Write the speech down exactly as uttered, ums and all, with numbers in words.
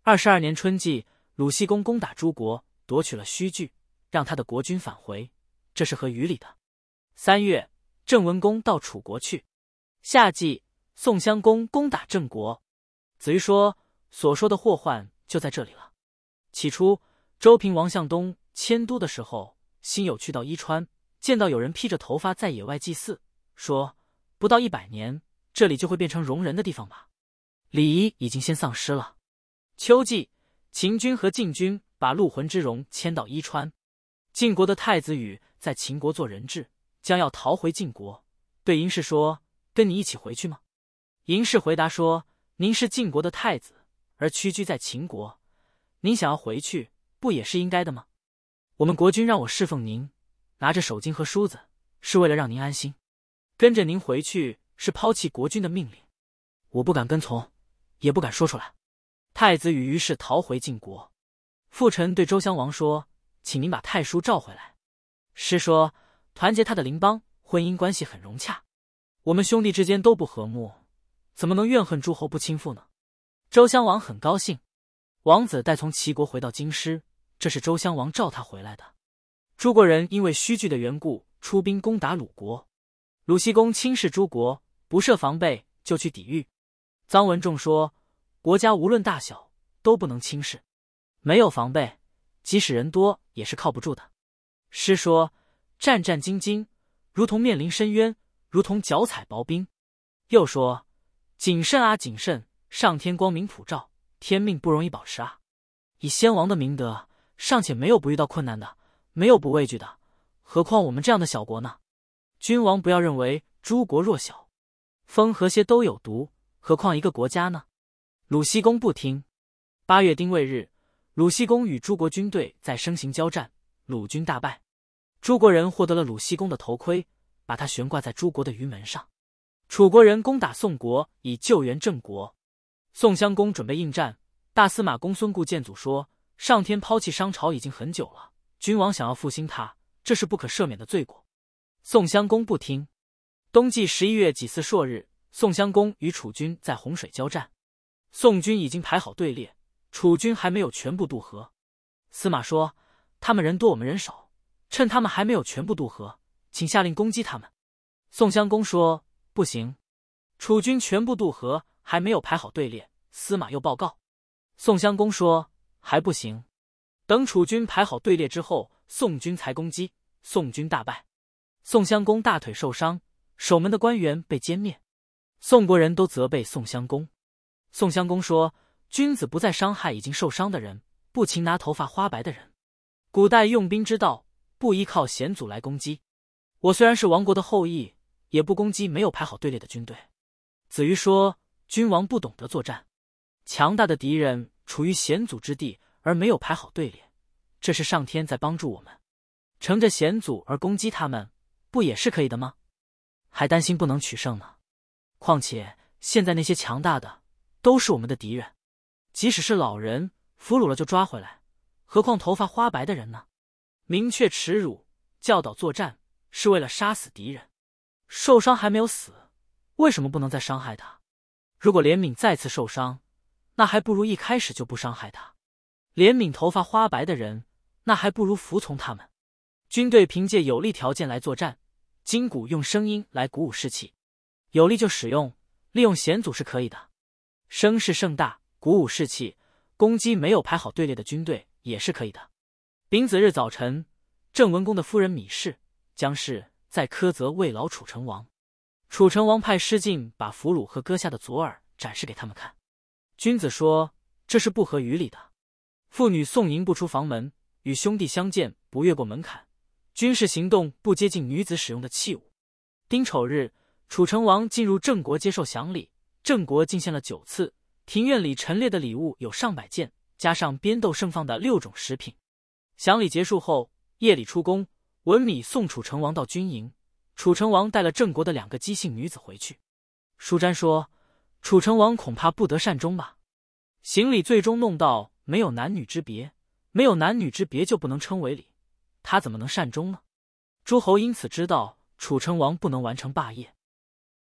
二十二年春季，鲁僖公攻打诸国，夺取了须据，让他的国君返回，这是合于理的。三月，郑文公到楚国去。夏季，宋襄公攻打郑国。子瑜说，所说的祸患就在这里了。起初，周平王向东迁都的时候，辛酉去到伊川，见到有人披着头发在野外祭祀，说不到一百年，这里就会变成容人的地方吧。礼仪已经先丧失了。秋季，秦军和晋军把陆浑之戎迁到伊川。晋国的太子羽在秦国做人质，将要逃回晋国，对嬴氏说，跟你一起回去吗？嬴氏回答说，您是晋国的太子，而屈居在秦国，您想要回去，不也是应该的吗？我们国君让我侍奉您，拿着手巾和梳子，是为了让您安心。跟着您回去，是抛弃国君的命令，我不敢跟从，也不敢说出来。太子羽于是逃回晋国。父臣对周襄王说，请您把太叔召回来。师说，团结他的邻邦，婚姻关系很融洽，我们兄弟之间都不和睦，怎么能怨恨诸侯不亲附呢？周襄王很高兴。王子带从齐国回到京师，这是周襄王召他回来的。诸国人因为须据的缘故，出兵攻打鲁国。鲁僖公轻视诸国，不设防备，就去抵御。臧文仲说，国家无论大小，都不能轻视，没有防备，即使人多也是靠不住的。诗说，战战兢兢，如同面临深渊，如同脚踩薄冰。又说，谨慎啊谨慎，上天光明普照，天命不容易保持啊。以先王的明德，尚且没有不遇到困难的，没有不畏惧的，何况我们这样的小国呢？君王不要认为诸国弱小，风和蝎都有毒，何况一个国家呢？鲁僖公不听。八月丁未日，鲁僖公与诸国军队在生行交战，鲁军大败。诸国人获得了鲁僖公的头盔，把它悬挂在诸国的鱼门上。楚国人攻打宋国，以救援郑国。宋襄公准备应战，大司马公孙固谏阻说，上天抛弃商朝已经很久了，君王想要复兴它，这是不可赦免的罪过。宋襄公不听。冬季十一月己巳朔日，宋襄公与楚军在洪水交战。宋军已经排好队列，楚军还没有全部渡河。司马说，他们人多我们人少，趁他们还没有全部渡河，请下令攻击他们。宋襄公说，不行，楚军全部渡河，还没有排好队列。司马又报告。宋襄公说，还不行，等楚军排好队列之后，宋军才攻击。宋军大败。宋襄公大腿受伤，守门的官员被歼灭。宋国人都责备宋襄公。宋襄公说，君子不再伤害已经受伤的人，不擒拿头发花白的人。古代用兵之道，不依靠险阻来攻击。我虽然是亡国的后裔，也不攻击没有排好队列的军队。子瑜说，君王不懂得作战，强大的敌人处于险阻之地而没有排好队列，这是上天在帮助我们。乘着险阻而攻击他们，不也是可以的吗？还担心不能取胜呢。况且现在那些强大的都是我们的敌人，即使是老人，俘虏了就抓回来，何况头发花白的人呢？明确耻辱，教导作战，是为了杀死敌人。受伤还没有死，为什么不能再伤害他？如果怜悯再次受伤，那还不如一开始就不伤害他。怜悯头发花白的人，那还不如服从他们。军队凭借有利条件来作战，筋骨用声音来鼓舞士气。有利就使用，利用险阻是可以的。声势盛大，鼓舞士气，攻击没有排好队列的军队也是可以的。丙子日早晨，郑文公的夫人芈氏、姜氏在苛责慰劳楚成王。楚成王派师进把俘虏和割下的左耳展示给他们看。君子说，这是不合于理的。妇女送迎不出房门，与兄弟相见不越过门槛，军事行动不接近女子使用的器物。丁丑日，楚成王进入郑国接受享礼，郑国进献了九次，庭院里陈列的礼物有上百件，加上边斗盛放的六种食品。享礼结束后，夜里出宫，文米送楚成王到军营。楚成王带了郑国的两个姬姓女子回去。舒詹说，楚成王恐怕不得善终吧。行礼最终弄到没有男女之别，没有男女之别就不能称为礼，他怎么能善终呢？诸侯因此知道楚成王不能完成霸业。